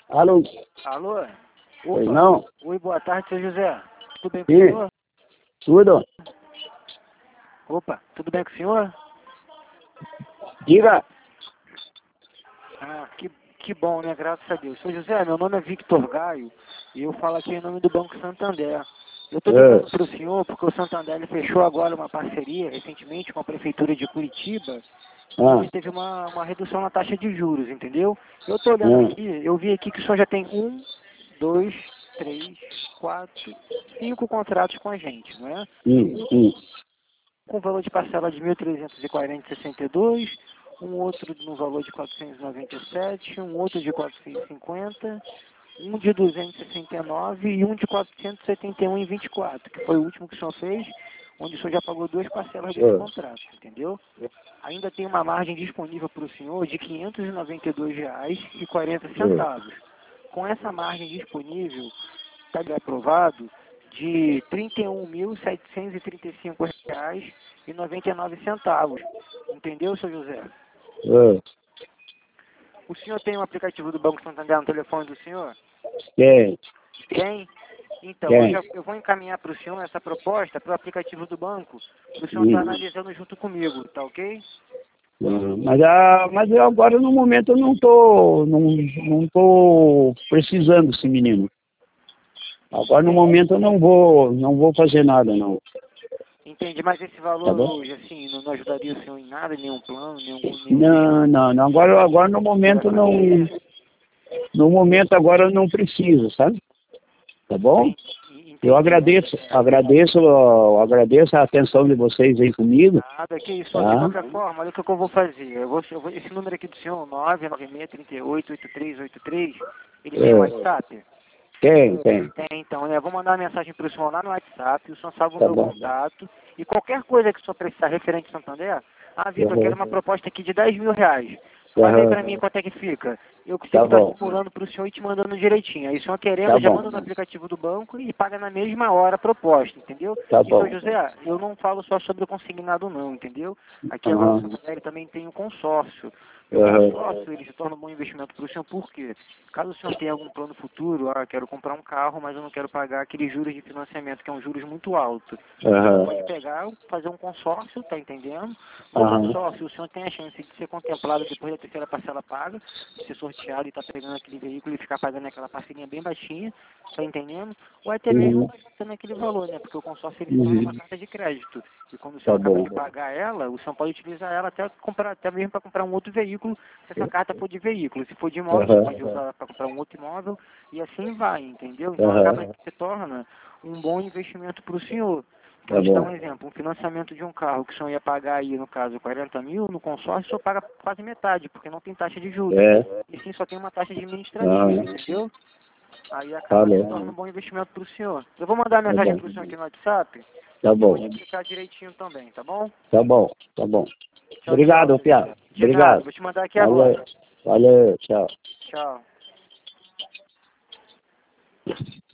Alô? Alô? Pois Opa. não? Oi, boa tarde, seu José. Tudo bem com o Sim. senhor? Tudo? Opa, tudo bem com o senhor? Diga. Ah, que bom, né? Graças a Deus. Seu José, meu nome é Victor Gaio e eu falo aqui em nome do Banco Santander. Eu estou ligando para o senhor porque o Santander ele fechou agora uma parceria recentemente com a Prefeitura de Curitiba Ah, e teve uma redução na taxa de juros, entendeu? Eu estou olhando ah, aqui, eu vi aqui que o senhor já tem 2, 3, 4, 5 contratos com a gente, não é? sim. Com valor de parcela de 1.340,62, um outro no valor de 497, um outro de 450, um de 269 e um de 471,24, que foi o último que o senhor fez, onde o senhor já pagou 2 parcelas desse contrato, entendeu? Ainda tem uma margem disponível para o senhor de R$ 592,40. Com essa margem disponível, está aprovado de R$ 31.735,99. Entendeu, seu José? Ah, O senhor tem um aplicativo do Banco Santander no telefone do senhor? Tem, Tem? Então, tem. eu vou encaminhar para o senhor essa proposta para o aplicativo do banco, para o senhor estar Hum. analisando junto comigo, tá ok? Mas eu agora no momento eu não tô precisando desse menino. Agora no Entendi, momento eu não vou fazer nada não, entendi, mas esse tá valor bom? hoje, assim, não ajudaria o senhor em nada, nenhum plano, nenhum Não. Agora no vai momento não, fazer? no momento agora eu não preciso, sabe? Tá bom? Eu Entendi. agradeço a atenção de vocês aí comigo, Nada, que isso. Ó, de tá? qualquer forma, olha o que eu vou fazer. Esse número aqui do senhor, 996388383, ele tem É, WhatsApp? tem, Tem, então, né? Eu vou mandar uma mensagem para o senhor lá no WhatsApp, o senhor salva o tá meu bom. contato. E qualquer coisa que o senhor precisar referente a Santander, Vitor, eu quero Uhum, uma proposta aqui de R$ 10.000. Fala aí uhum, para mim quanto é que fica. Eu tá consigo estar bom, simulando para o senhor e te mandando direitinho. Aí o senhor querendo, tá já bom, manda no aplicativo do banco e paga na mesma hora a proposta, entendeu? tá E, seu bom. José, eu não falo só sobre o consignado não, entendeu? Aqui agora o Uhum, Santander ele também tem um consórcio. E o uhum, consórcio, ele se torna um bom investimento para o senhor, por quê? Caso o senhor tenha algum plano futuro, quero comprar um carro, mas eu não quero pagar aqueles juros de financiamento, que é um juros muito alto. O senhor uhum, pode pegar, fazer um consórcio, tá entendendo? No uhum, consórcio, o senhor tem a chance de ser contemplado depois da terceira parcela paga, de ser sorteado e estar pegando aquele veículo e ficar pagando aquela parcelinha bem baixinha, tá entendendo? Ou até mesmo uhum, gastando aquele valor, né? Porque o consórcio ele se torna uma uhum, carta de crédito. E quando o senhor tá acaba bom. de pagar ela, o senhor pode utilizar ela até comprar, até mesmo para comprar um outro veículo, se essa carta for de veículo. Se for de imóvel, você Uhum, pode usar para comprar um outro imóvel e assim vai, entendeu? Então acaba uhum, que se torna um bom investimento para o senhor. tá Vou te dar um bom. exemplo, um financiamento de um carro que o senhor ia pagar aí, no caso, 40 mil, no consórcio o senhor paga quase metade, porque não tem taxa de juros. É, E sim só tem uma taxa administrativa, uhum, entendeu? Aí tá acaba que se bom, torna um bom investimento para o senhor. Eu vou mandar a tá mensagem bom, para o senhor aqui no WhatsApp tá e vou bom, te explicar direitinho também, tá bom? tá bom, tá bom. Tchau, tchau, Obrigado, seu Piá. José. De nada, Obrigado. vou te mandar aqui Valeu, agora. valeu, tchau. Tchau.